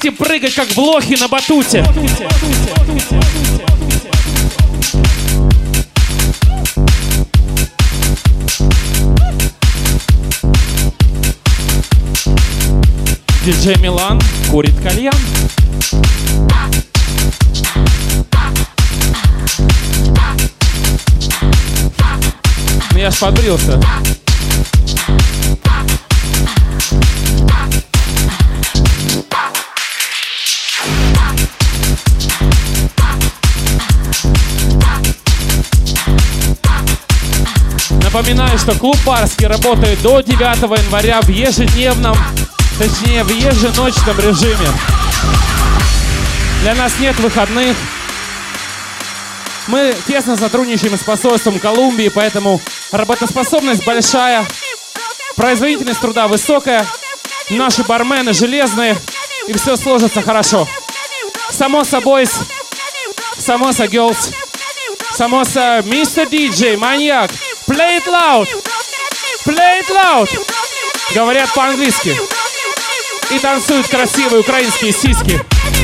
Давайте прыгать, как блохи на батуте. Диджей Милан курит кальян. Ну я ж подбрился. Напоминаю, что клуб Барский работает до 9 января в ежедневном, точнее в еженочном режиме. Для нас нет выходных. Мы тесно сотрудничаем с посольством Колумбии, поэтому работоспособность большая, производительность труда высокая, наши бармены железные, и все сложится хорошо. Самоса Бойс, Самоса Girls, Самоса Mr. DJ, маньяк. Play it loud! Play it loud! Говорят по-английски. И танцуют красивые украинские сиськи.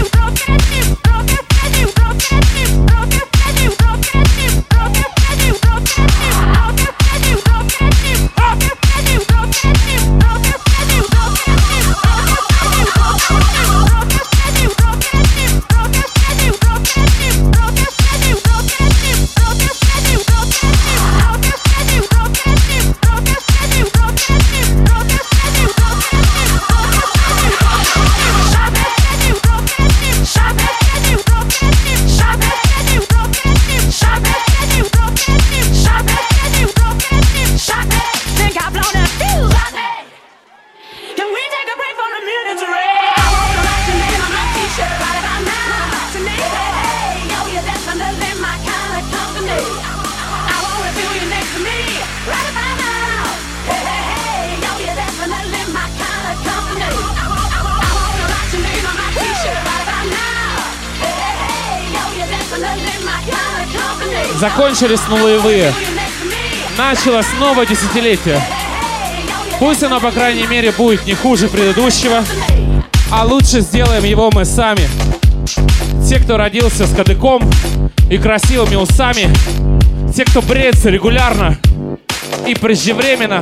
Закончились нулевые. Началось новое десятилетие. Пусть оно, по крайней мере, будет не хуже предыдущего, а лучше сделаем его мы сами. Те, кто родился с кадыком и красивыми усами, те, кто бреется регулярно и преждевременно,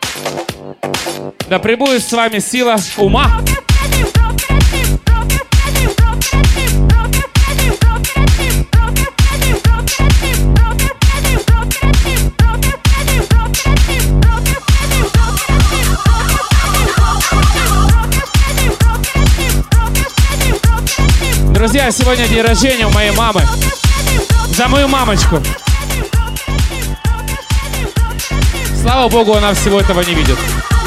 да пребудет с вами сила ума. Друзья, сегодня день рождения у моей мамы. За мою мамочку. Слава богу, она всего этого не видит.